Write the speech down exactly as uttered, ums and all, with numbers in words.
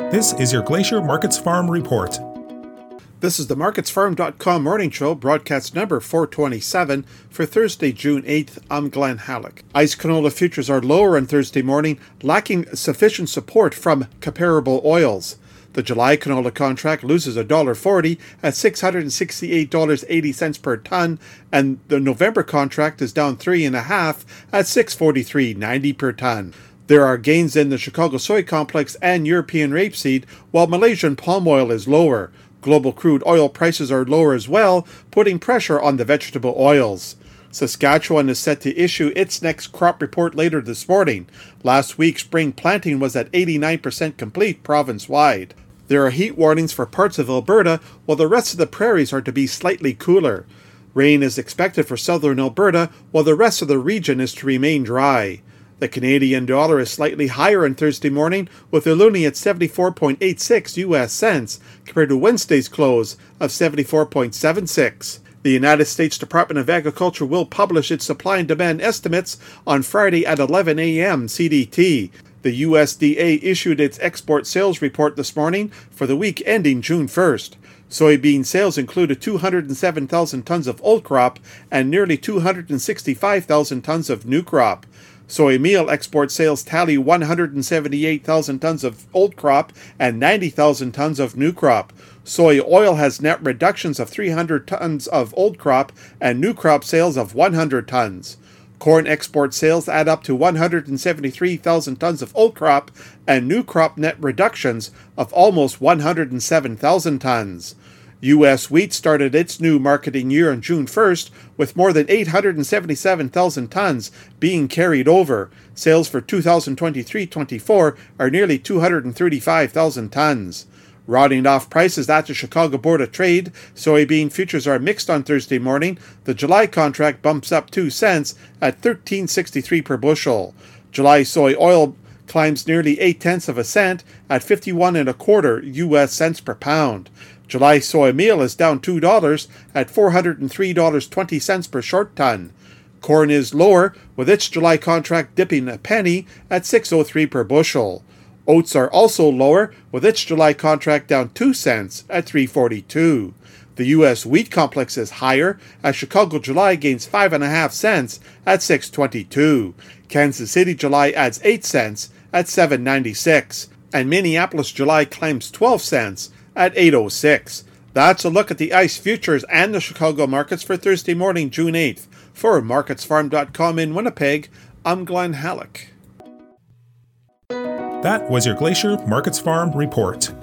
This is your Glacier Markets Farm Report. This is the markets farm dot com morning show, broadcast number four twenty-seven for Thursday, June eighth. I'm Glenn Halleck. Ice canola futures are lower on Thursday morning, lacking sufficient support from comparable oils. The July canola contract loses one dollar forty at six hundred sixty-eight dollars and eighty cents per ton, and the November contract is down three and a half at six forty-three ninety per ton. There are gains in the Chicago soy complex and European rapeseed, while Malaysian palm oil is lower. Global crude oil prices are lower as well, putting pressure on the vegetable oils. Saskatchewan is set to issue its next crop report later this morning. Last week, spring planting was at eighty-nine percent complete province-wide. There are heat warnings for parts of Alberta, while the rest of the prairies are to be slightly cooler. Rain is expected for southern Alberta, while the rest of the region is to remain dry. The Canadian dollar is slightly higher on Thursday morning, with the loonie at seventy-four point eight six U S cents, compared to Wednesday's close of seventy-four point seven six. The United States Department of Agriculture will publish its supply and demand estimates on Friday at eleven a.m. C D T. The U S D A issued its export sales report this morning for the week ending June first. Soybean sales included two hundred seven thousand tons of old crop and nearly two hundred sixty-five thousand tons of new crop. Soy meal export sales tally one hundred seventy-eight thousand tons of old crop and ninety thousand tons of new crop. Soy oil has net reductions of three hundred tons of old crop and new crop sales of one hundred tons. Corn export sales add up to one hundred seventy-three thousand tons of old crop and new crop net reductions of almost one hundred seven thousand tons. U S wheat started its new marketing year on June first with more than eight hundred seventy-seven thousand tons being carried over. Sales for two thousand twenty-three twenty-four are nearly two hundred thirty-five thousand tons. Rounding off prices at the Chicago Board of Trade, soybean futures are mixed on Thursday morning. The July contract bumps up two cents at thirteen sixty-three per bushel. July soy oil climbs nearly eight tenths of a cent at fifty-one and a quarter U S cents per pound. July soy meal is down two dollars at four hundred three dollars and twenty cents per short ton. Corn is lower, with its July contract dipping a penny at six oh three per bushel. Oats are also lower, with its July contract down two cents at three forty-two. The U S wheat complex is higher, as Chicago July gains five and a half cents at six twenty-two. Kansas City July adds eight cents at seven ninety-six, and Minneapolis July climbs twelve cents at eight oh six. That's a look at the ICE futures and the Chicago markets for Thursday morning, June eighth. For markets farm dot com in Winnipeg, I'm Glenn Halleck. That was your Glacier Markets Farm Report.